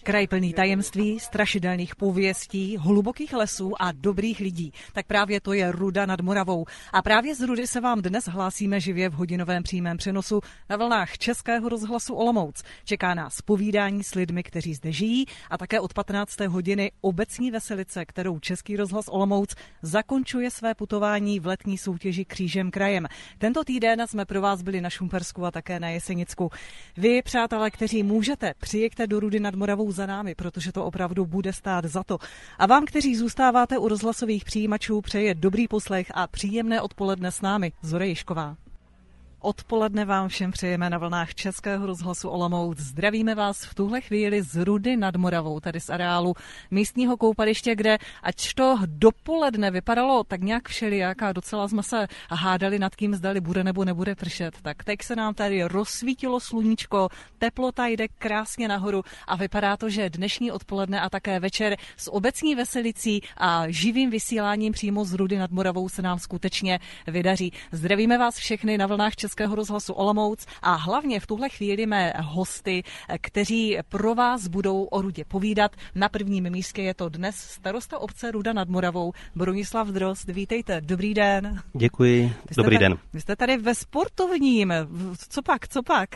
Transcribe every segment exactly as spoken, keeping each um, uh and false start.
Kraj plný tajemství, strašidelných pověstí, hlubokých lesů a dobrých lidí. Tak právě to je Ruda nad Moravou. A právě z Rudy se vám dnes hlásíme živě v hodinovém přímém přenosu na vlnách Českého rozhlasu Olomouc. Čeká nás povídání s lidmi, kteří zde žijí, a také od patnácté hodiny obecní veselice, kterou Český rozhlas Olomouc zakončuje své putování v letní soutěži Křížem krajem. Tento týden jsme pro vás byli na Šumpersku a také na Jesenicku. Vy, přátelé, kteří můžete, přijeďte do Rudy nad Moravou za námi, protože to opravdu bude stát za to. A vám, kteří zůstáváte u rozhlasových přijímačů, přeje dobrý poslech a příjemné odpoledne s námi. Zora Jišková. Odpoledne vám všem přejeme na vlnách Českého rozhlasu Olomouc. Zdravíme vás v tuhle chvíli z Rudy nad Moravou, tady z areálu místního koupaliště, kde ač to dopoledne vypadalo tak nějak všelijak a docela jsme se hádali nad tím, zdali bude nebo nebude pršet. Tak teď se nám tady rozsvítilo sluníčko, teplota jde krásně nahoru a vypadá to, že dnešní odpoledne a také večer s obecní veselicí a živým vysíláním přímo z Rudy nad Moravou se nám skutečně vydaří. Zdravíme vás všechny na vlnách Českého rozhlasu Olomouc a hlavně v tuhle chvíli mé hosty, kteří pro vás budou o Rudě povídat. Na prvním místě je to dnes starosta obce Ruda nad Moravou Bronislav Drozd. Vítejte, dobrý den. Děkuji, dobrý tady, den. Vy jste tady ve sportovním, co pak, co pak?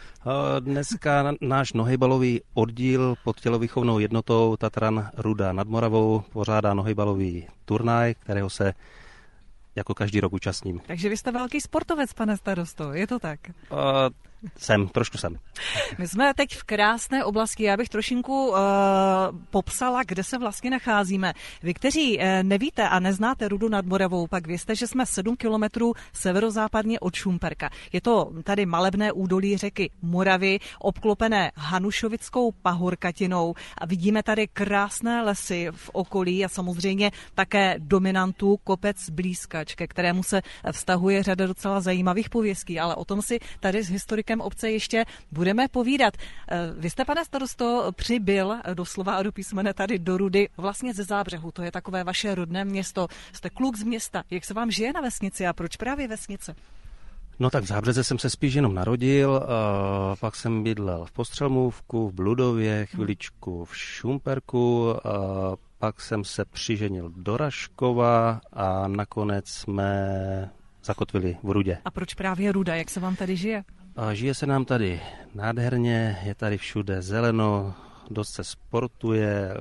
Dneska náš nohejbalový oddíl pod tělovýchovnou jednotou Tatran Ruda nad Moravou pořádá nohejbalový turnaj, kterého se jako každý rok účastním. Takže vy jste velký sportovec, pane starosto, je to tak? Uh, jsem, trošku jsem. My jsme teď v krásné oblasti, já bych trošinku uh, popsala, kde se vlastně nacházíme. Vy, kteří uh, nevíte a neznáte Rudu nad Moravou, pak vězte, že jsme sedm kilometrů severozápadně od Šumperka. Je to tady malebné údolí řeky Moravy, obklopené Hanušovickou pahorkatinou a vidíme tady krásné lesy v okolí a samozřejmě také dominantu kopec Blízkač, ke kterému se vztahuje řada docela zajímavých pověstí, ale o tom si tady s historikem obce ještě budeme povídat. Vy jste, pane starosto, přibyl doslova a do písmene tady do Rudy vlastně ze Zábřehu. To je takové vaše rodné město. Jste kluk z města. Jak se vám žije na vesnici a proč právě vesnice? No tak v Zábřeze jsem se spíš jenom narodil, pak jsem bydlel v Postřelmůvku, v Bludově, chviličku v Šumperku, pak jsem se přiženil do Raškova a nakonec jsme zakotvili v Rudě. A proč právě Ruda? Jak se vám tady žije? A žije se nám tady nádherně, je tady všude zeleno, dost se sportuje,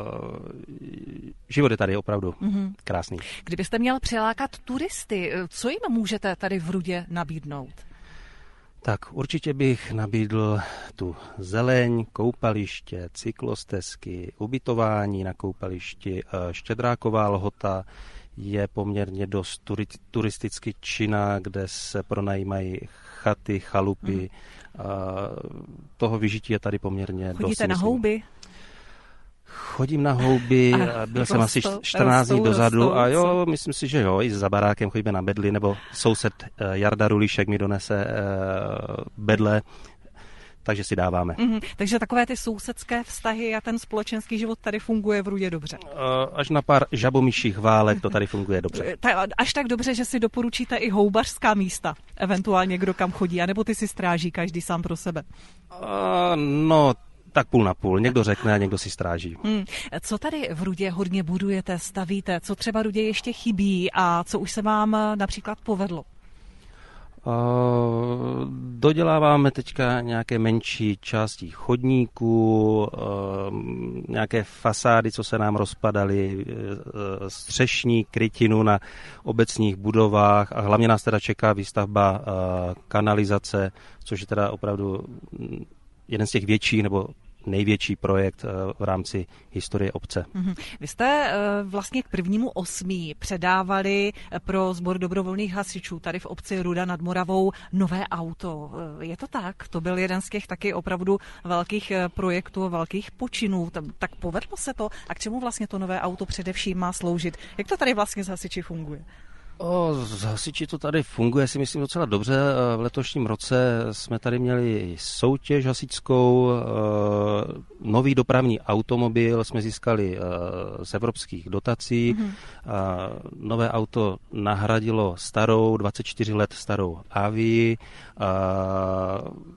život je tady opravdu mm-hmm. krásný. Kdybyste měl přilákat turisty, co jim můžete tady v Rudě nabídnout? Tak určitě bych nabídl tu zeleň, koupaliště, cyklostezky, ubytování na koupališti, Štědráková lhota je poměrně dost turisticky činná, kde se pronajímají chaty, chalupy. Mm. Toho vyžití je tady poměrně dost. Chodíte na houby? Chodím na houby, a byl jsem asi čtrnáct dní dozadu a jo, myslím si, že jo, i za barákem chodíme na bedly, nebo soused Jarda Rulíšek mi donese bedle, takže si dáváme. Mm-hmm. Takže takové ty sousedské vztahy a ten společenský život tady funguje v Rudě dobře. Až na pár žabomyších válek to tady funguje dobře. Až tak dobře, že si doporučíte i houbařská místa, eventuálně kdo kam chodí, anebo ty si stráží každý sám pro sebe? Uh, no, tak půl na půl. Někdo řekne a někdo si stráží. Hmm. Co tady v Rudě hodně budujete, stavíte? Co třeba Rudě ještě chybí a co už se vám například povedlo? Uh, doděláváme teďka nějaké menší části chodníků, uh, nějaké fasády, co se nám rozpadaly, uh, střešní krytinu na obecních budovách a hlavně nás teda čeká výstavba uh, kanalizace, což je teda opravdu jeden z těch větších nebo největší projekt v rámci historie obce. Vy jste vlastně k prvnímu osmí předávali pro sbor dobrovolných hasičů tady v obci Ruda nad Moravou nové auto. Je to tak? To byl jeden z těch taky opravdu velkých projektů, velkých počinů. Tak povedlo se to? A k čemu vlastně to nové auto především má sloužit? Jak to tady vlastně s hasiči funguje? O, z hasiči to tady funguje, si myslím, docela dobře. V letošním roce jsme tady měli soutěž hasičskou, nový dopravní automobil jsme získali z evropských dotací. Mm-hmm. Nové auto nahradilo starou, dvacet čtyři let starou Avii.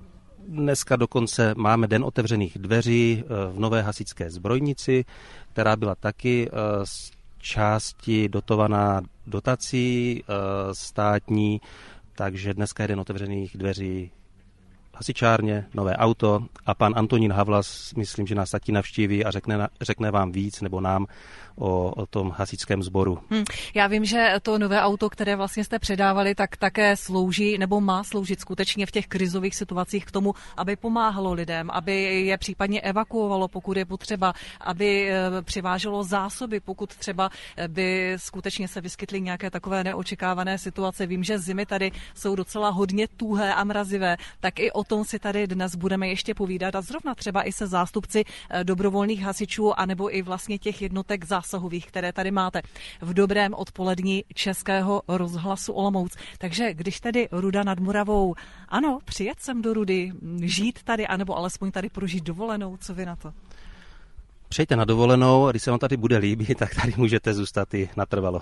Dneska dokonce máme den otevřených dveří v Nové hasičské zbrojnici, která byla taky z části dotovaná dotací státní, takže dneska je den otevřených dveří hasičárně, nové auto a pan Antonín Havlas, myslím, že nás taky navštíví a řekne, řekne vám víc nebo nám o, o tom hasičském sboru. Hmm. Já vím, že to nové auto, které vlastně jste předávali, tak také slouží nebo má sloužit skutečně v těch krizových situacích k tomu, aby pomáhalo lidem, aby je případně evakuovalo, pokud je potřeba, aby přiváželo zásoby, pokud třeba by skutečně se vyskytly nějaké takové neočekávané situace. Vím, že zimy tady jsou docela hodně tuhé a mrazivé, tak i o tom si tady dnes budeme ještě povídat a zrovna třeba i se zástupci dobrovolných hasičů anebo i vlastně těch jednotek zásahových, které tady máte v dobrém odpolední Českého rozhlasu Olomouc. Takže když tedy Ruda nad Moravou, ano, přijet sem do Rudy, žít tady, anebo alespoň tady prožít dovolenou, co vy na to? Přejďte na dovolenou, a když se vám tady bude líbit, tak tady můžete zůstat i natrvalo.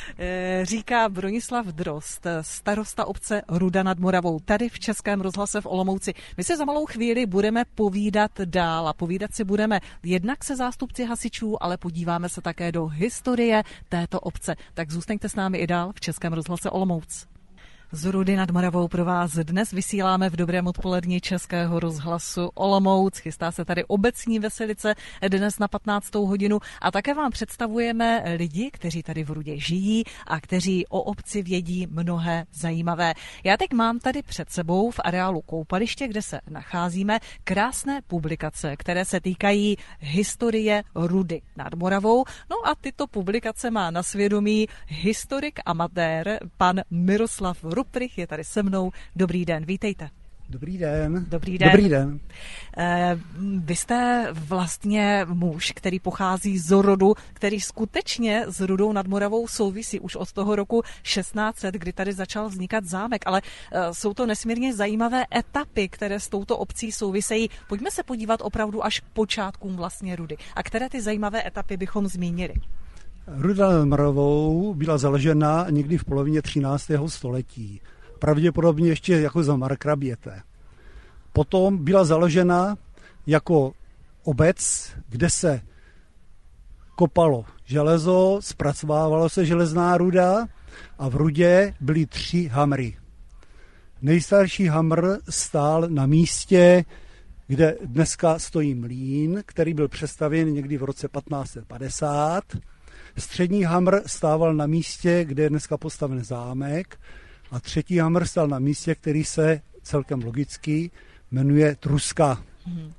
Říká Bronislav Drozd, starosta obce Ruda nad Moravou, tady v Českém rozhlase v Olomouci. My se za malou chvíli budeme povídat dál a povídat si budeme jednak se zástupci hasičů, ale podíváme se také do historie této obce. Tak zůstaňte s námi i dál v Českém rozhlase Olomouc. Z Rudy nad Moravou pro vás dnes vysíláme v dobrém odpolední Českého rozhlasu Olomouc. Chystá se tady obecní veselice dnes na patnáctou hodinu a také vám představujeme lidi, kteří tady v Rudě žijí a kteří o obci vědí mnohé zajímavé. Já teď mám tady před sebou v areálu koupaliště, kde se nacházíme, krásné publikace, které se týkají historie Rudy nad Moravou. No a tyto publikace má na svědomí historik amatér pan Miroslav Ruprich je tady se mnou. Dobrý den, vítejte. Dobrý den. Dobrý den. Dobrý den. Eh, vy jste vlastně muž, který pochází z rodu, který skutečně s Rudou nad Moravou souvisí už od toho roku šestnáct set, kdy tady začal vznikat zámek, ale eh, jsou to nesmírně zajímavé etapy, které s touto obcí souvisejí. Pojďme se podívat opravdu až k počátkům vlastně Rudy. A které ty zajímavé etapy bychom zmínili? Ruda nad Moravou byla založena někdy v polovině třináctého století. Pravděpodobně ještě jako za markraběte. Potom byla založena jako obec, kde se kopalo železo, zpracovávalo se železná ruda a v Rudě byly tři hamry. Nejstarší hamr stál na místě, kde dneska stojí mlýn, který byl přestavěn někdy v roce patnáct set padesát. Střední hamr stával na místě, kde je dneska postaven zámek, a třetí hamr stál na místě, který se celkem logicky jmenuje Truska. Mm.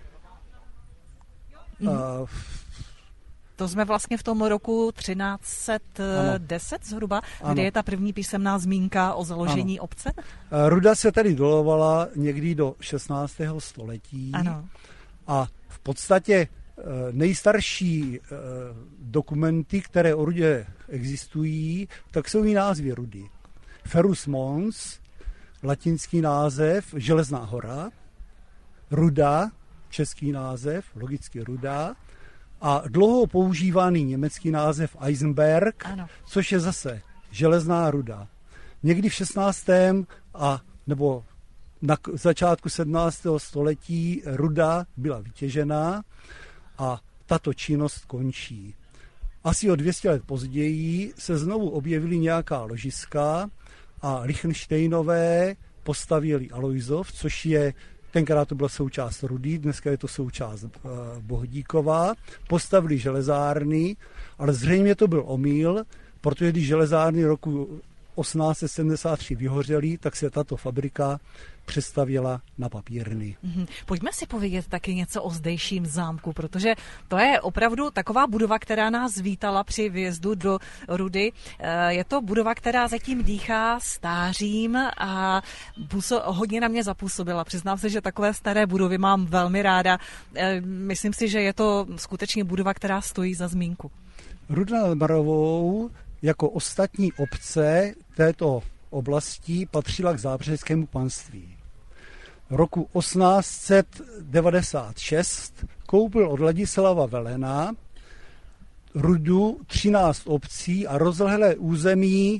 A, to jsme vlastně v tom roku třináct set deset zhruba, ano. Kdy je ta první písemná zmínka o založení ano. obce? Ruda se tady dolovala někdy do šestnáctého století. Ano. A v podstatě nejstarší dokumenty, které o Rudě existují, tak jsou i názvy Rudy. Ferus Mons, latinský název, Železná hora, Ruda, český název, logicky Ruda, a dlouho používaný německý název Eisenberg, ano. Což je zase železná ruda. Někdy v šestnáctém a nebo na začátku sedmnáctého století ruda byla vytěžená a tato činnost končí. Asi o dvě stě let později se znovu objevily nějaká ložiska a Lichtenštejnové postavili Alojzov, což je, tenkrát to byla součást Rudy, dneska je to součást uh, Bohdíkova, postavili železárny, ale zřejmě to byl omyl, protože když železárny roku osmnáct set sedmdesát tři vyhořely, tak se tato fabrika přestavěla na papírny. Pojďme si povědět taky něco o zdejším zámku, protože to je opravdu taková budova, která nás vítala při vjezdu do Rudy. Je to budova, která zatím dýchá stářím a hodně na mě zapůsobila. Přiznám se, že takové staré budovy mám velmi ráda. Myslím si, že je to skutečně budova, která stojí za zmínku. Ruda nad Moravou jako ostatní obce této oblasti patřila k zábřehskému panství. V roku osmnáct set devadesát šest koupil od Ladislava Velena Rudu třináct obcí a rozlehlé území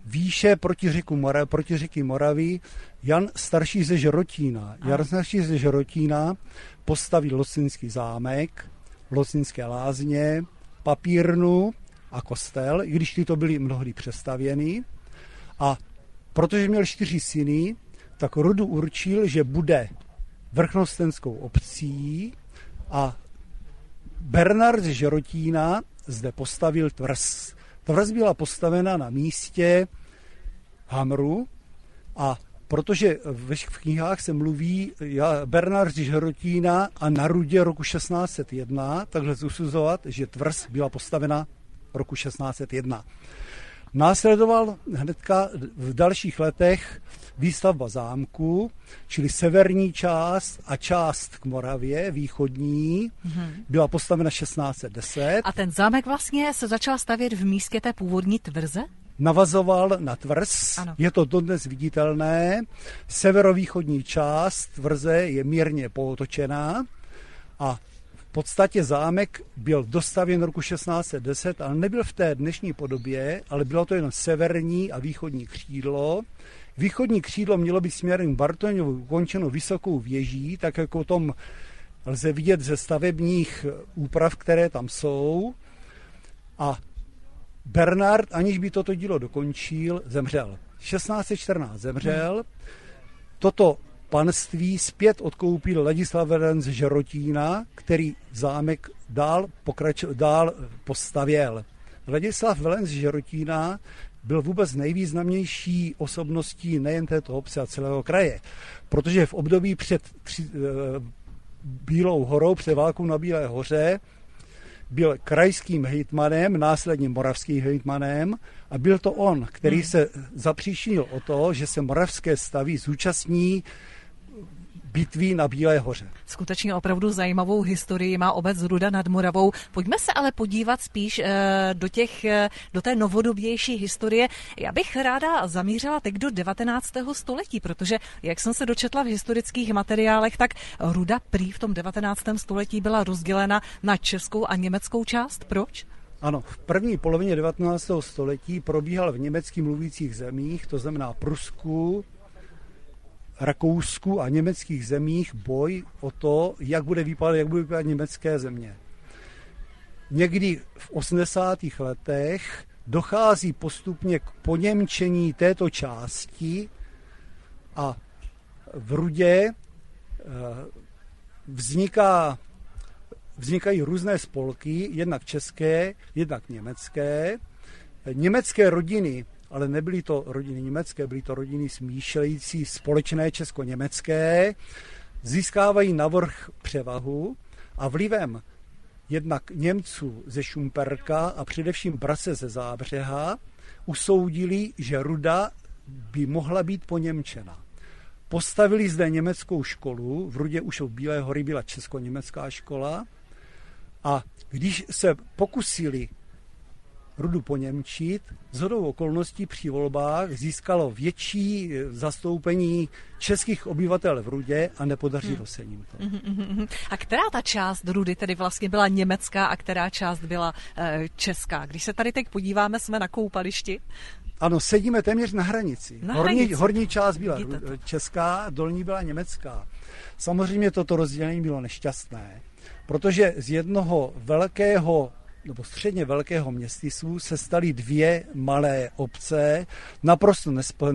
výše proti, řeku Mora, proti řeky Moravy Jan starší ze Žerotína. Jan starší ze Žerotína postavil Lostinský zámek, Lostinské lázně, papírnu a kostel, i když tyto byly mnohdy přestavěny. A protože měl čtyři syny, tak rodu určil, že bude vrchnostenskou obcí a Bernard z Žerotína zde postavil tvrz. Tvrz byla postavena na místě Hamru a protože v knihách se mluví Bernard z Žerotína a na Rudě roku šestnáct set jedna, takhle usuzovat, že tvrz byla postavena roku šestnáct set jedna. Následoval hnedka v dalších letech výstavba zámku, čili severní část a část k Moravě, východní, mm-hmm. byla postavena šestnáct set deset. A ten zámek vlastně se začal stavět v místě té původní tvrze? Navazoval na tvrz, ano. Je to dodnes viditelné. Severovýchodní část tvrze je mírně pootočená a v podstatě zámek byl dostavěn roku šestnáct set deset, ale nebyl v té dnešní podobě, ale bylo to jen severní a východní křídlo. Východní křídlo mělo být směrem k Bartoňovu ukončeno vysokou věží, tak jako o tom lze vidět ze stavebních úprav, které tam jsou. A Bernard, aniž by toto dílo dokončil, zemřel. šestnáct set čtrnáct zemřel. Hmm. Toto panství zpět odkoupil Ladislav Velen z Žerotína, který zámek dál, pokrač, dál postavěl. Ladislav Velen z Žerotína byl vůbec nejvýznamnější osobností nejen této obce a celého kraje, protože v období před tři, e, Bílou horou, před válkou na Bílé hoře, byl krajským hejtmanem, následně moravským hejtmanem a byl to on, který hmm. se zapříčinil o to, že se moravské stavy zúčastní bitví na Bílé hoře. Skutečně opravdu zajímavou historii má obec Ruda nad Moravou. Pojďme se ale podívat spíš do, těch, do té novodobější historie. Já bych ráda zamířila teď do devatenáctého století, protože jak jsem se dočetla v historických materiálech, tak Ruda prý v tom devatenáctém století byla rozdělena na českou a německou část. Proč? Ano, v první polovině devatenáctého století probíhal v německy mluvících zemích, to znamená Prusku, Rakousku a německých zemích boj o to, jak bude vypadat, jak bude vypadat německé země. Někdy v osmdesátých letech dochází postupně k poněmčení této části a v Rudě vzniká, vznikají různé spolky, jednak české, jednak německé. Německé rodiny, ale nebyly to rodiny německé, byly to rodiny smýšlející společné česko-německé, získávají navrch převahu a vlivem jednak Němců ze Šumperka a především Brase ze Zábřeha usoudili, že Ruda by mohla být poněmčena. Postavili zde německou školu, v Rudě už od Bílé hory byla česko-německá škola a když se pokusili Rudu poněmčit, shodou okolností při volbách získalo větší zastoupení českých obyvatel v Rudě a nepodařilo hmm. se jim to. A která ta část Rudy tedy vlastně byla německá a která část byla e, česká? Když se tady teď podíváme, jsme na koupališti. Ano, sedíme téměř na hranici. Na horní, hranici. horní část byla česká, dolní byla německá. Samozřejmě toto rozdělení bylo nešťastné, protože z jednoho velkého nebo středně velkého městysu se staly dvě malé obce, naprosto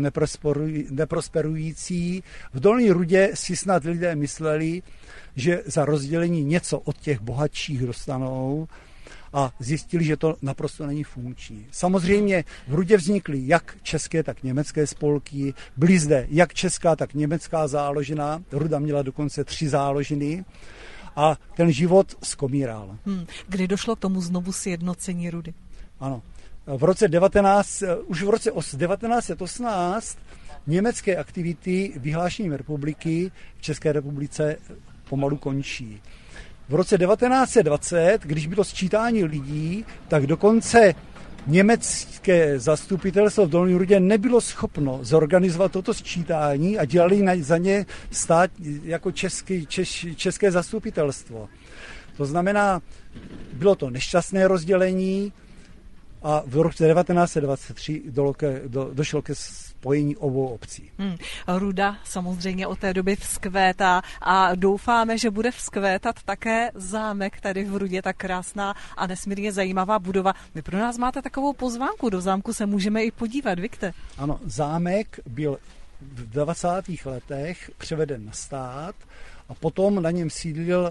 neprosperující. V Dolní Rudě si snad lidé mysleli, že za rozdělení něco od těch bohatších dostanou a zjistili, že to naprosto není funkční. Samozřejmě v Rudě vznikly jak české, tak německé spolky, byly zde jak česká, tak německá záložina. Ruda měla dokonce tři záložiny. A ten život skomíral. Hmm. Kdy došlo k tomu znovu sjednocení Rudy? Ano. V roce devatenáct, už v roce devatenáct set osmnáct německé aktivity vyhlášením republiky v České republice pomalu končí. V roce devatenáct set dvacet, když bylo sčítání lidí, tak dokonce německé zastupitelstvo v Dolní Rudě nebylo schopno zorganizovat toto sčítání a dělali za ně stát jako český, češ, české zastupitelstvo. To znamená, bylo to nešťastné rozdělení, a v roce devatenáct set dvacet tři do, do, došlo ke spojení obou obcí. Hmm. Ruda samozřejmě od té doby vzkvétá a doufáme, že bude vzkvétat také zámek tady v Rudě, tak krásná a nesmírně zajímavá budova. Vy pro nás máte takovou pozvánku, do zámku se můžeme i podívat, Vikte. Ano, zámek byl v dvacátých letech převeden na stát a potom na něm sídlil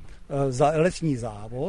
za lesní závod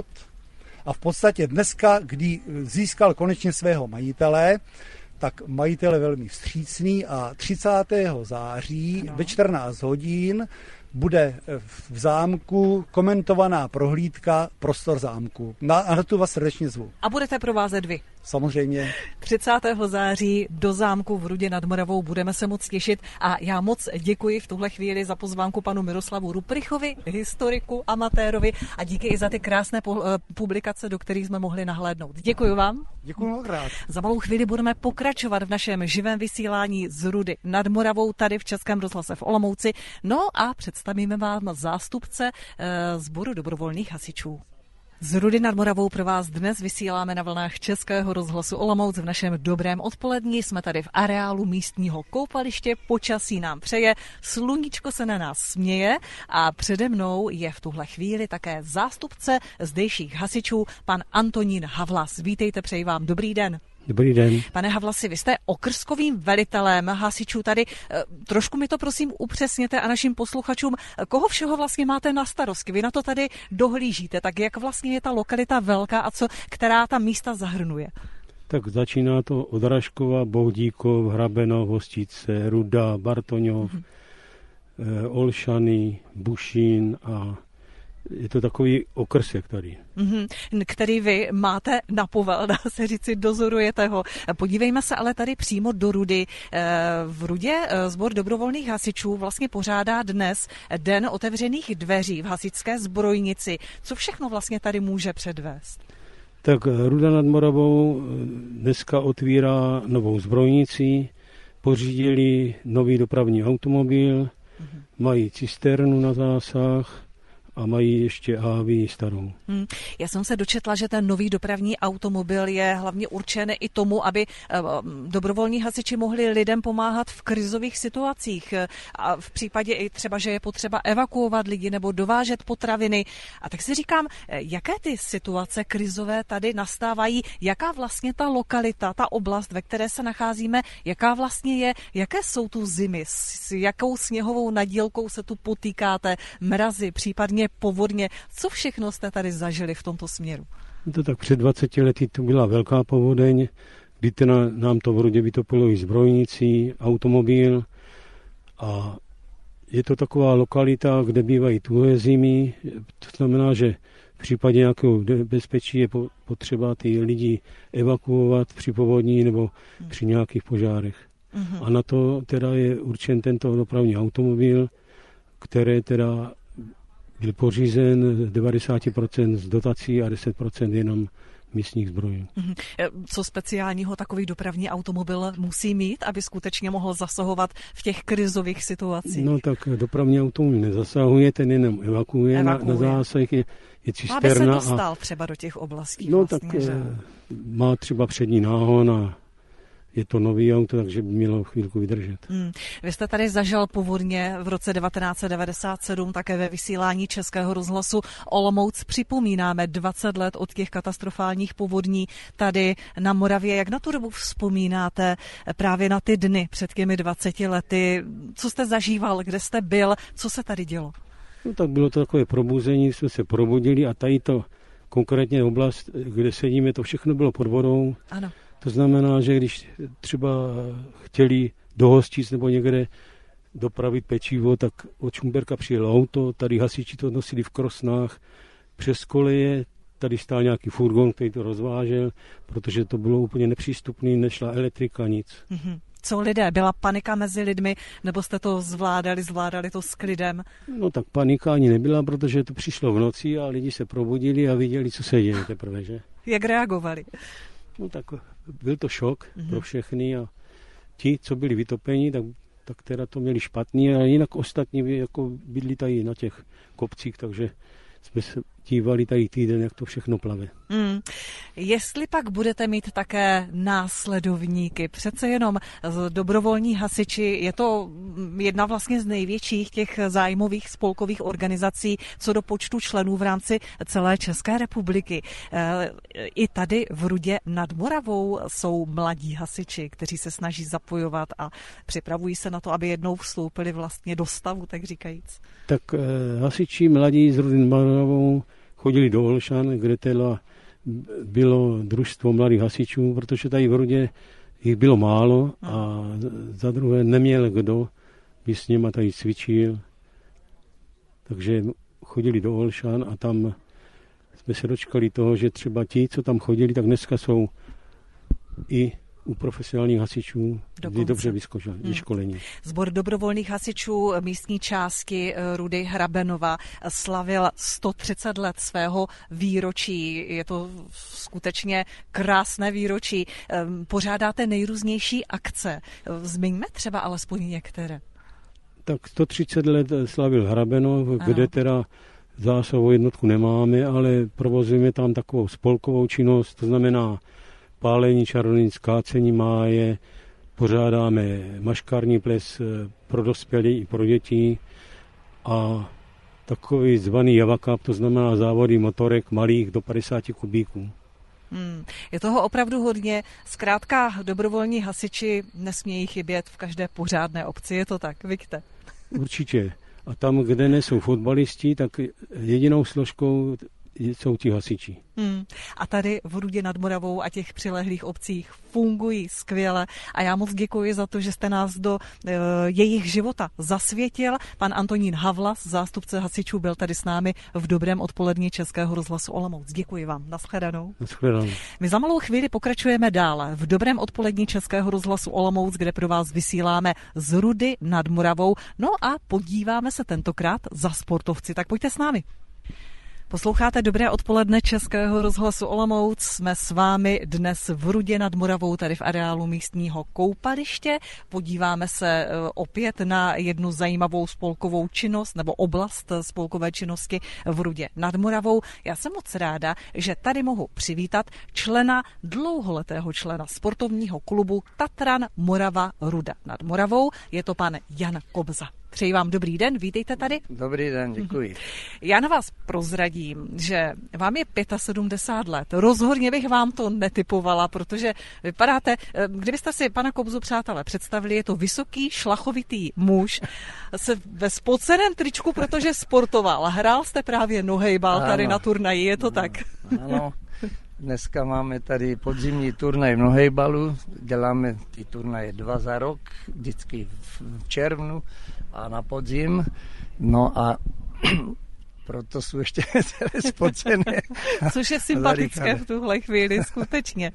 a v podstatě dneska, kdy získal konečně svého majitele, tak majitel je velmi vstřícný a třicátého září no. ve čtrnáct hodin bude v zámku komentovaná prohlídka prostor zámku. Na, na tu vás srdečně zvu. A budete provázet vy? Samozřejmě. třicátého září do zámku v Rudě nad Moravou budeme se moc těšit a já moc děkuji v tuhle chvíli za pozvánku panu Miroslavu Ruprichovi, historiku, amatérovi a díky i za ty krásné publikace, do kterých jsme mohli nahlédnout. Děkuji vám. Děkuji mnohokrát. Za malou chvíli budeme pokračovat v našem živém vysílání z Rudy nad Moravou tady v Českém rozhlase v Olomouci. No a představíme vám zástupce e, sboru dobrovolných hasičů. Z Rudy nad Moravou pro vás dnes vysíláme na vlnách Českého rozhlasu Olomouc v našem dobrém odpolední. Jsme tady v areálu místního koupaliště, počasí nám přeje, sluníčko se na nás směje a přede mnou je v tuhle chvíli také zástupce zdejších hasičů, pan Antonín Havlas. Vítejte, přeji vám dobrý den. Dobrý den. Pane Havlasi, vy jste okrskovým velitelem hasičů tady. Trošku mi to prosím upřesněte a našim posluchačům, koho všeho vlastně máte na starosti. Vy na to tady dohlížíte, tak jak vlastně je ta lokalita velká a co, která ta místa zahrnuje? Tak začíná to od Raškova, Bohdíkov, Hrabenov, Hostice, Ruda, Bartoňov, mm-hmm. eh, Olšany, Bušín a je to takový okrsek tady. Mm-hmm, který vy máte na povel, dá se říci, dozorujete ho. Podívejme se ale tady přímo do Rudy. V Rudě sbor dobrovolných hasičů vlastně pořádá dnes den otevřených dveří v hasičské zbrojnici. Co všechno vlastně tady může předvést? Tak Ruda nad Moravou dneska otvírá novou zbrojnici, pořídili nový dopravní automobil, mm-hmm. mají cisternu na zásah, a mají ještě á vé starou. Hmm. Já jsem se dočetla, že ten nový dopravní automobil je hlavně určen i tomu, aby dobrovolní hasiči mohli lidem pomáhat v krizových situacích. A v případě i třeba, že je potřeba evakuovat lidi nebo dovážet potraviny. A tak si říkám, jaké ty situace krizové tady nastávají, jaká vlastně ta lokalita, ta oblast, ve které se nacházíme, jaká vlastně je, jaké jsou tu zimy, s jakou sněhovou nadílkou se tu potýkáte, mrazy, případně povodně. Co všechno jste tady zažili v tomto směru? To tak před dvaceti lety to byla velká povodeň, kdy teda nám to v Rudě vytopilo i zbrojnicí, automobil a je to taková lokalita, kde bývají tuhé zimy. To znamená, že v případě nějakého nebezpečí je potřeba ty lidi evakuovat při povodní nebo hmm. při nějakých požárech. Hmm. A na to teda je určen tento dopravní automobil, který teda byl pořízen devadesát procent z dotací a deset procent jenom místních zbrojů. Co speciálního takový dopravní automobil musí mít, aby skutečně mohl zasahovat v těch krizových situacích? No tak dopravní automobil nezasahuje, ten jenom evakuuje, evakuuje. Na, na zásah je, je cisterna. Aby se dostal a, třeba do těch oblastí. No vlastně, tak že? Má třeba přední náhon a je to nový auto, takže by mělo chvílku vydržet. Hmm. Vy jste tady zažil povodně v roce devatenáct set devadesát sedm, také ve vysílání Českého rozhlasu Olomouc. Připomínáme dvacet let od těch katastrofálních povodní tady na Moravě. Jak na tu dobu vzpomínáte právě na ty dny před těmi dvaceti lety? Co jste zažíval, kde jste byl, co se tady dělo? No tak bylo to takové probuzení, jsme se probudili a tady to konkrétně oblast, kde sedíme, to všechno bylo pod vodou. Ano. To znamená, že když třeba chtěli do Hostic nebo někde dopravit pečivo, tak od Šumberka přijelo auto, tady hasiči to nosili v krosnách přes koleje, tady stál nějaký furgon, který to rozvážel, protože to bylo úplně nepřístupné, nešla elektrika, nic. Mm-hmm. Co lidé? Byla panika mezi lidmi, nebo jste to zvládali, zvládali to s klidem? No tak panika ani nebyla, protože to přišlo v noci a lidi se probudili a viděli, co se děje teprve, že? Jak reagovali? No tak byl to šok mm-hmm. pro všechny a ti, co byli vytopeni, tak, tak teda to měli špatný a jinak ostatní jako bydli tady na těch kopcích, takže jsme se dívali tady týden, jak to všechno plave. Hmm. Jestli pak budete mít také následovníky, přece jenom dobrovolní hasiči, je to jedna vlastně z největších těch zájmových spolkových organizací co do počtu členů v rámci celé České republiky. I tady v Rudě nad Moravou jsou mladí hasiči, kteří se snaží zapojovat a připravují se na to, aby jednou vstoupili vlastně do stavu, tak říkajíc. Tak eh, hasiči mladí z Rudy nad Moravou chodili do Olšan, kde teda bylo družstvo mladých hasičů, protože tady v Rudě jich bylo málo a za druhé neměl kdo by s něma tady cvičil. Takže chodili do Olšan a tam jsme se dočkali toho, že třeba ti, co tam chodili, tak dneska jsou i u profesionálních hasičů dobře vyškolení. Hmm. Sbor dobrovolných hasičů místní části Rudy Hrabenova slavil sto třicet let svého výročí. Je to skutečně krásné výročí. Pořádáte nejrůznější akce. Zmiňme třeba alespoň některé. Tak sto třicet let slavil Hrabenov, ano. Kde teda zásahovou jednotku nemáme, ale provozujeme tam takovou spolkovou činnost, to znamená pálení čarodějnic, kácení máje, pořádáme maškarní ples pro dospělé i pro děti a takový zvaný javakap, to znamená závody motorek malých do padesát kubíků. Hmm, je toho opravdu hodně. Zkrátka dobrovolní hasiči nesmějí chybět v každé pořádné obci, je to tak, Vikte? Určitě. A tam, kde nejsou fotbalisti, tak jedinou složkou jsou ti hasiči. Hmm. A tady v Rudě nad Moravou a těch přilehlých obcích fungují skvěle a já moc děkuji za to, že jste nás do e, jejich života zasvětil. Pan Antonín Havlas, zástupce hasičů, byl tady s námi v dobrém odpolední Českého rozhlasu Olomouc. Děkuji vám. Naschledanou. Naschledanou. My za malou chvíli pokračujeme dále v dobrém odpolední Českého rozhlasu Olomouc, kde pro vás vysíláme z Rudy nad Moravou. No a podíváme se tentokrát za sportovci. Tak pojďte s námi. Posloucháte dobré odpoledne Českého rozhlasu Olomouc. Jsme s vámi dnes v Rudě nad Moravou, tady v areálu místního koupaliště. Podíváme se opět na jednu zajímavou spolkovou činnost nebo oblast spolkové činnosti v Rudě nad Moravou. Já jsem moc ráda, že tady mohu přivítat člena, dlouholetého člena sportovního klubu Tatran Morava Ruda nad Moravou. Je to pan Jan Kobza. Přeji vám dobrý den, vítejte tady. Dobrý den, děkuji. Já na vás prozradím, že vám je sedmdesát pět let. Rozhodně bych vám to netipovala, protože vypadáte, kdybyste si pana Kobzu, přátelé, představili, je to vysoký, šlachovitý muž se ve spoceném tričku, protože sportoval. Hrál jste právě nohejbal tady ano. Na turnaji, je to ano. Tak? Ano. Dneska máme tady podzimní turnaj v nohejbalu, děláme ty turnaje dva za rok, vždycky v červnu a na podzim, no a proto jsou ještě celé spocené. Což je sympatické v tuhle chvíli, skutečně.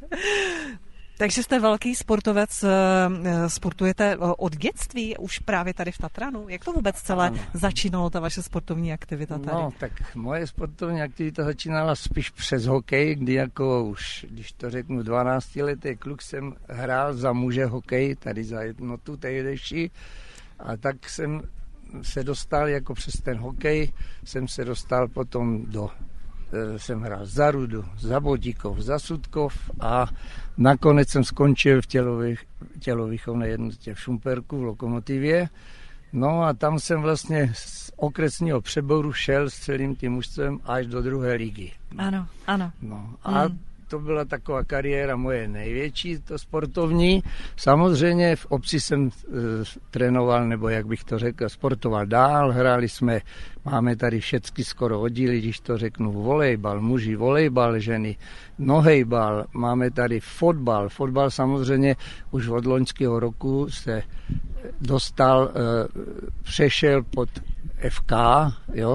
Takže jste velký sportovec, sportujete od dětství, už právě tady v Tatranu. Jak to vůbec celé ano. začínalo, ta vaše sportovní aktivita tady? No, tak moje sportovní aktivita začínala spíš přes hokej, kdy jako už, když to řeknu, dvanáctiletý kluk jsem hrál za muže hokej, tady za jednotu tehdejší, a tak jsem se dostal jako přes ten hokej, jsem se dostal potom do jsem hrál za Rudu, za Bodíkov, za Sudkov a nakonec jsem skončil v tělových, tělovýchovné jednotě v Šumperku, v Lokomotivě. No a tam jsem vlastně z okresního přeboru šel s celým tím mužstvem až do druhé ligy. Ano, ano. No a hmm. to byla taková kariéra moje největší, to sportovní. Samozřejmě v obci jsem e, trénoval, nebo jak bych to řekl, sportoval dál. Hráli jsme, máme tady všechny skoro oddíly, když to řeknu, volejbal, muži, volejbal, ženy, nohejbal, máme tady fotbal. Fotbal samozřejmě už od loňského roku se dostal, e, přešel pod F K, jo,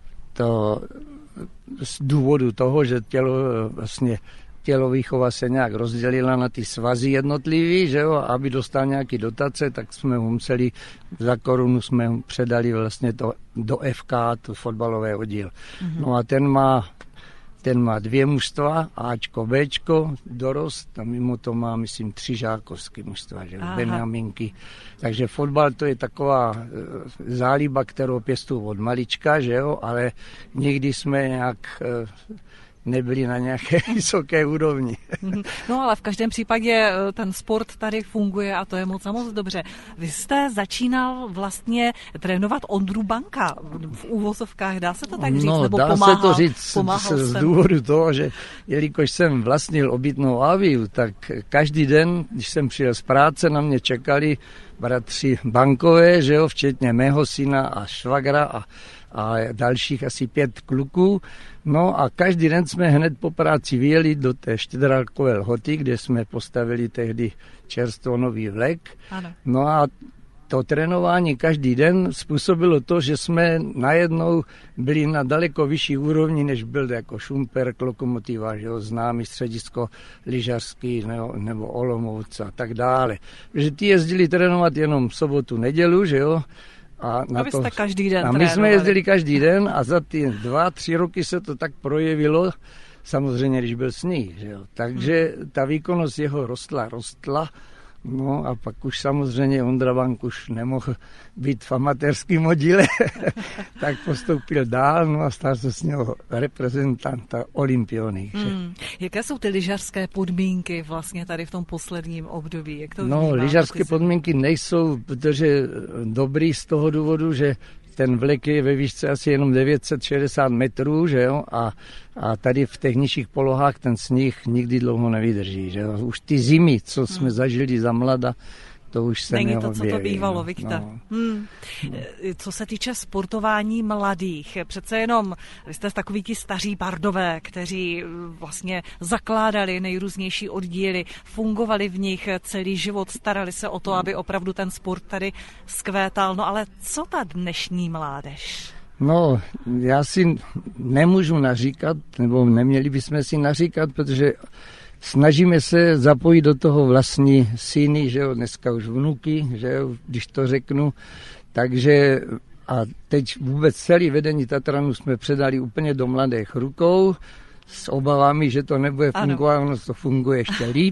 to z důvodu toho, že tělo vlastně tělovýchova se nějak rozdělila na ty svazy jednotlivý, že jo, aby dostal nějaký dotace, tak jsme ho museli, za korunu jsme ho předali vlastně to do F K, to fotbalové oddíl. Mm-hmm. No a ten má ten má dvě mužstva, Ačko, Bčko, dorost, a mimo to má, myslím, tři žákovské mužstva, že Benjaminky. Takže fotbal to je taková e, záliba, kterou pěstuju od malička, že jo, ale nikdy jsme nějak e, nebyli na nějaké vysoké úrovni. No ale v každém případě ten sport tady funguje a to je moc a moc dobře. Vy jste začínal vlastně trénovat Ondru Banka v úvozovkách, dá se to tak říct? No, nebo dá pomáhal, se to říct z jsem. důvodu toho, že jelikož jsem vlastnil obytnou Aviu, tak každý den, když jsem přijel z práce, na mě čekali bratři Bankové, že jo, včetně mého syna a švagra a a dalších asi pět kluků. No a každý den jsme hned po práci vyjeli do té Štědrálkové Lhoty, kde jsme postavili tehdy čerstvo nový vlek. Ano. No a to trénování každý den způsobilo to, že jsme najednou byli na daleko vyšší úrovni, než byl jako Šumperk, Lokomotiva, že jo, známý středisko lyžařský nebo, nebo Olomouc a tak dále. Protože ty jezdili trénovat jenom sobotu, nedělu, že jo, A, na a vy jste to, každý den A my trénovali. jsme jezdili každý den a za ty dva, tři roky se to tak projevilo, samozřejmě, když byl sníh, že jo. Takže ta výkonnost jeho rostla, rostla, no a pak už samozřejmě Ondra Bank už nemohl být v amatérském oddíle, tak postoupil dál, no a stal se s něho reprezentanta Olympiony. Hmm. Jaké jsou ty lyžařské podmínky vlastně tady v tom posledním období? Jak to no, lyžařské si... podmínky nejsou, protože dobrý z toho důvodu, že ten vlek je ve výšce asi jenom devět set šedesát metrů, že jo, a, a tady v těch nižších polohách ten sníh nikdy dlouho nevydrží, že jo. Už ty zimy, co jsme hmm. zažili za mlada, to už se Není neobjeví. to, co to bývalo, Viktor. No. Hmm. Co se týče sportování mladých, přece jenom vy jste takový ti staří bardové, kteří vlastně zakládali nejrůznější oddíly, fungovali v nich celý život, starali se o to, aby opravdu ten sport tady zkvétal. No ale co ta dnešní mládež? No, já si nemůžu naříkat, nebo neměli bychom si naříkat, protože snažíme se zapojit do toho vlastní syny, že jo, dneska už vnuky, že jo, když to řeknu. Takže a teď vůbec celý vedení Tatranu jsme předali úplně do mladých rukou s obavami, že to nebude fungovat, ono to funguje ještě líp.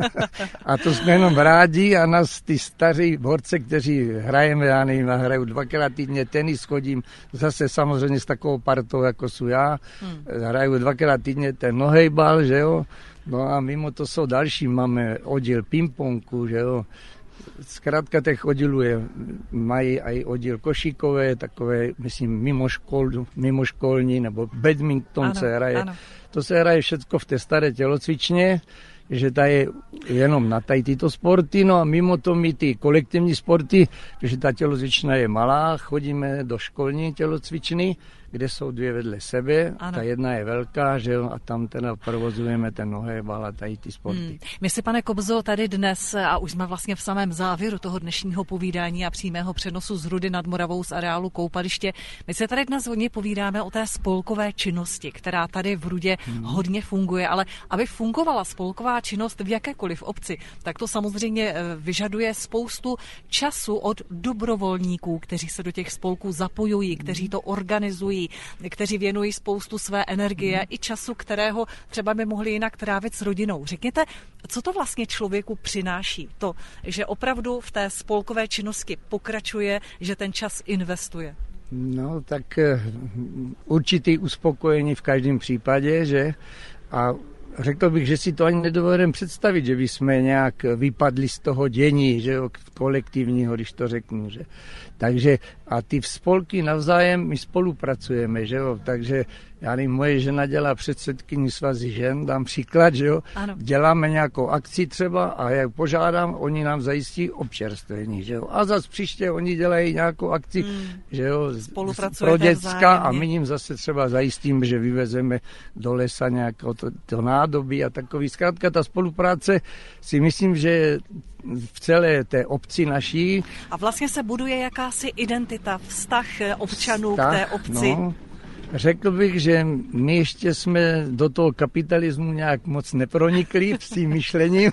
A to jsme jenom rádi a nás ty staří borce, kteří hrajeme, já nevím, hraju dvakrát týdně tenis, chodím zase samozřejmě s takovou partou, jako jsou já, hmm. hraju dvakrát týdně ten nohejbal, že jo. No a mimo to jsou další, máme oddíl pingpongu, že jo. Zkrátka těch oddílů je, mají i oddíl košíkové, takové, myslím, mimo, škol, mimo školní, nebo badminton ano, se hraje. Ano. To se hraje všecko v té staré tělocvičně, že ta je jenom na tady tyto sporty, no a mimo to my ty kolektivní sporty, protože ta tělocvična je malá, chodíme do školní tělocvičny, kde jsou dvě vedle sebe, ano. Ta jedna je velká, že jo, a tam teda provozujeme ten nohejbal a tady ty sporty. Hmm. My si, pane Kobzo, tady dnes, a už jsme vlastně v samém závěru toho dnešního povídání a přímého přenosu z Rudy nad Moravou z areálu koupaliště, my se tady dnes hodně povídáme o té spolkové činnosti, která tady v Rudě hmm. hodně funguje, ale aby fungovala spolková činnost v jakékoliv obci, tak to samozřejmě vyžaduje spoustu času od dobrovolníků, kteří se do těch spolků zapojují, kteří to organizují, kteří věnují spoustu své energie hmm. i času, kterého třeba by mohli jinak trávit s rodinou. Řekněte, co to vlastně člověku přináší? To, že opravdu v té spolkové činnosti pokračuje, že ten čas investuje. No, tak určitý uspokojení v každém případě, že? A řekl bych, že si to ani nedovedeme představit, že bychom nějak vypadli z toho dění, že jo, kolektivního, když to řeknu, že. Takže a ty spolky navzájem, my spolupracujeme, že jo, takže já nevím, moje žena dělá předsedkyni svazy žen, dám příklad, že jo, ano. Děláme nějakou akci třeba a jak požádám, oni nám zajistí občerstvení, že jo, a zase příště oni dělají nějakou akci, hmm. že jo, pro děcka a my jim zase třeba zajistíme, že vyvezeme do lesa nějakou to, to nádobí a takový. Zkrátka ta spolupráce si myslím, že v celé té obci naší. A vlastně se buduje jakási identita, vztah občanů vztah, k té obci. No, řekl bych, že my ještě jsme do toho kapitalismu nějak moc nepronikli s tím myšlením,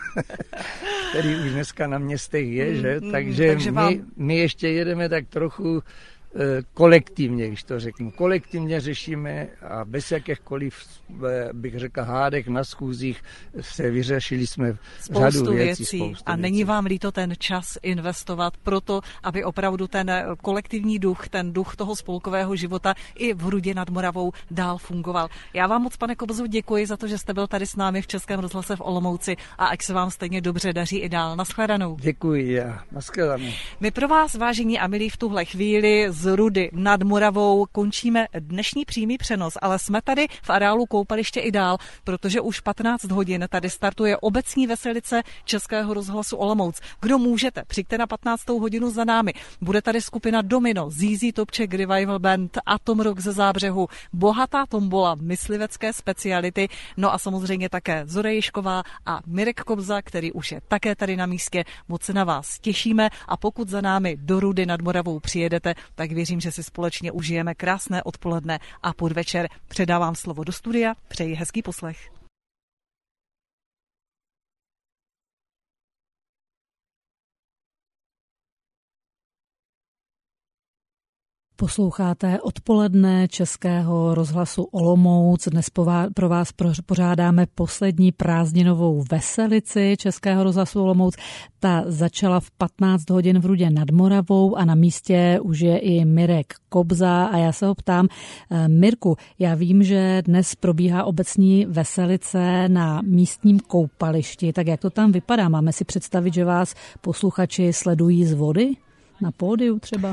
který už dneska na městech je, že? Takže, Takže vám... my, my ještě jedeme tak trochu kolektivně, když to řeknu. Kolektivně řešíme a bez jakýchkoliv, bych řekl, hádek na schůzích se vyřešili jsme spoustu řadu věcí. věcí Spoustu a není věcí. vám líto ten čas investovat proto, aby opravdu ten kolektivní duch, ten duch toho spolkového života i v Hrudě nad Moravou dál fungoval. Já vám moc, pane Kobzo, děkuji za to, že jste byl tady s námi v Českém rozhlase v Olomouci a ať se vám stejně dobře daří i dál. Naschledanou. Děkuji a naschledanou. My pro vás, vážení a milí, v tuhle chvíli z Rudy nad Moravou končíme dnešní přímý přenos, ale jsme tady v areálu koupaliště i dál, protože už patnáct hodin tady startuje obecní veselice Českého rozhlasu Olomouc. Kdo můžete, přijďte na patnáctou hodinu za námi. Bude tady skupina Domino, Z Z Topček Revival Band, Atom Rock ze Zábřehu, bohatá tombola, myslivecké speciality, no a samozřejmě také Zora Ježková a Mirek Kobza, který už je také tady na místě. Moc se na vás těšíme a pokud za námi do Rudy nad Moravou přijedete, tak věřím, že si společně užijeme krásné odpoledne a podvečer. Předávám slovo do studia, přeji hezký poslech. Posloucháte odpoledne Českého rozhlasu Olomouc. Dnes pro vás pořádáme poslední prázdninovou veselici Českého rozhlasu Olomouc. Ta začala v patnáct hodin v Rudě nad Moravou a na místě už je i Mirek Kobza a já se ho ptám, Mirku, já vím, že dnes probíhá obecní veselice na místním koupališti, tak jak to tam vypadá? Máme si představit, že vás posluchači sledují z vody? Na pódiu třeba?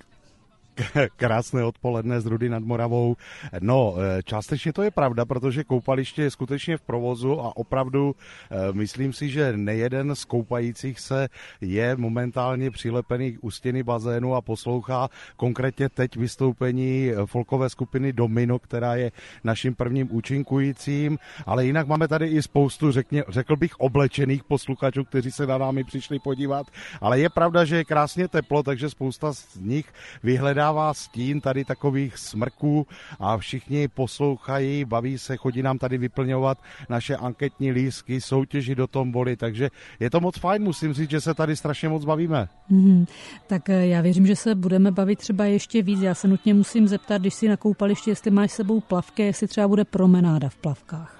Krásné odpoledne z Rudy nad Moravou. No, částečně to je pravda, protože koupaliště je skutečně v provozu a opravdu myslím si, že nejeden z koupajících se je momentálně přilepený u stěny bazénu a poslouchá konkrétně teď vystoupení folkové skupiny Domino, která je naším prvním účinkujícím, ale jinak máme tady i spoustu, řekně, řekl bych, oblečených posluchačů, kteří se na námi přišli podívat, ale je pravda, že je krásně teplo, takže spousta z nich vyhledá dává stín tady takových smrků a všichni poslouchají, baví se, chodí nám tady vyplňovat naše anketní lístky, soutěži do tomboly, takže je to moc fajn, musím říct, že se tady strašně moc bavíme. Mm, tak já věřím, že se budeme bavit třeba ještě víc. Já se nutně musím zeptat, když jsi na koupališti, jestli máš s sebou plavky, jestli třeba bude promenáda v plavkách.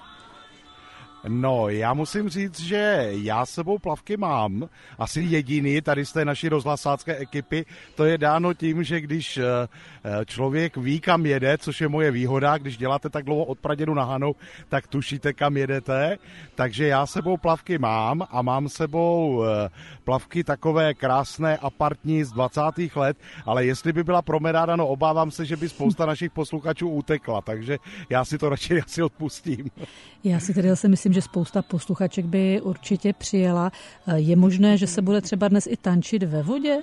No, já musím říct, že já s sebou plavky mám, asi jediný tady z té naší rozhlasácké ekipy, to je dáno tím, že když člověk ví, kam jede, což je moje výhoda, když děláte tak dlouho od Pradědu na Hanou, tak tušíte, kam jedete, takže já s sebou plavky mám a mám s sebou plavky takové krásné apartní z dvacátých let, ale jestli by byla promenáda, no obávám se, že by spousta našich posluchačů utekla, takže já si to radši asi odpustím. Já si tedy zase myslím, že spousta posluchaček by určitě přijela. Je možné, že se bude třeba dnes i tančit ve vodě?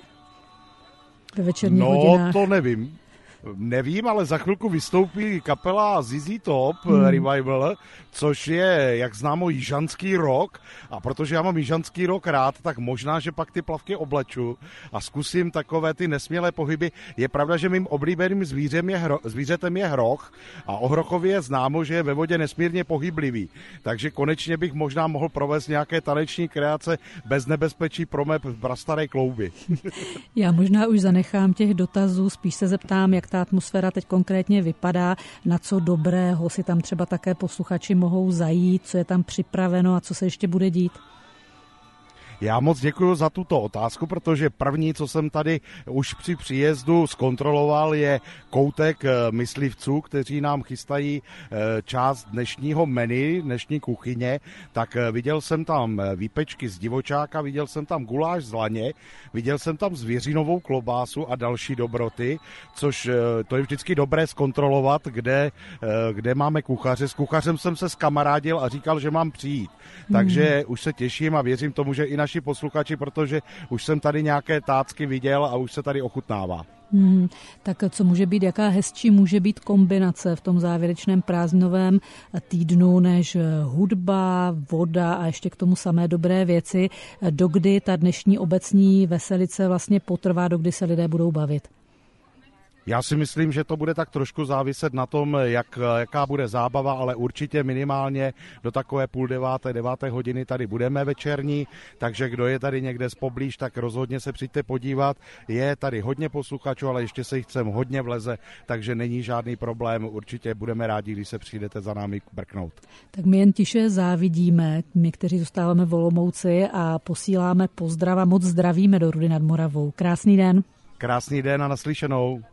Ve večerních no, hodinách? No, to nevím. Nevím, ale za chvilku vystoupí kapela Z Z Top hmm. Revival, což je, jak známo, jižanský rock. A protože já mám jižanský rock rád, tak možná, že pak ty plavky obleču a zkusím takové ty nesmělé pohyby. Je pravda, že mým oblíbeným zvířem je hro, zvířetem je hroch a o hrochovi je známo, že je ve vodě nesmírně pohyblivý. Takže konečně bych možná mohl provést nějaké taneční kreace bez nebezpečí pro mé prastaré klouby. Já možná už zanechám těch dotazů, spíš se zeptám, jak ta atmosféra teď konkrétně vypadá, na co dobrého si tam třeba také posluchači mohou zajít, co je tam připraveno a co se ještě bude dít. Já moc děkuji za tuto otázku, protože první, co jsem tady už při příjezdu zkontroloval, je koutek myslivců, kteří nám chystají část dnešního menu, dnešní kuchyně. Tak viděl jsem tam výpečky z divočáka, viděl jsem tam guláš z laně, viděl jsem tam zvěřinovou klobásu a další dobroty, což to je vždycky dobré zkontrolovat, kde, kde máme kuchaře. S kuchařem jsem se skamarádil a říkal, že mám přijít. Takže hmm. už se těším a věřím tomu, že i naši posluchači, protože už jsem tady nějaké tácky viděl a už se tady ochutnává. Hmm, tak co může být, jaká hezčí může být kombinace v tom závěrečném prázdninovém týdnu, než hudba, voda a ještě k tomu samé dobré věci, dokdy ta dnešní obecní veselice vlastně potrvá, dokdy se lidé budou bavit? Já si myslím, že to bude tak trošku záviset na tom, jak, jaká bude zábava, ale určitě minimálně do takové půl deváté, deváté hodiny tady budeme večerní, takže kdo je tady někde zpoblíž, tak rozhodně se přijďte podívat. Je tady hodně posluchačů, ale ještě se jich chcem hodně vleze, takže není žádný problém. Určitě budeme rádi, když se přijdete za námi brknout. Tak my jen tiše závidíme, my, kteří zůstáváme v Olomouci a posíláme pozdrav a moc zdravíme do Rudy nad Moravou. Krásný den. Krásný den a naslyšenou.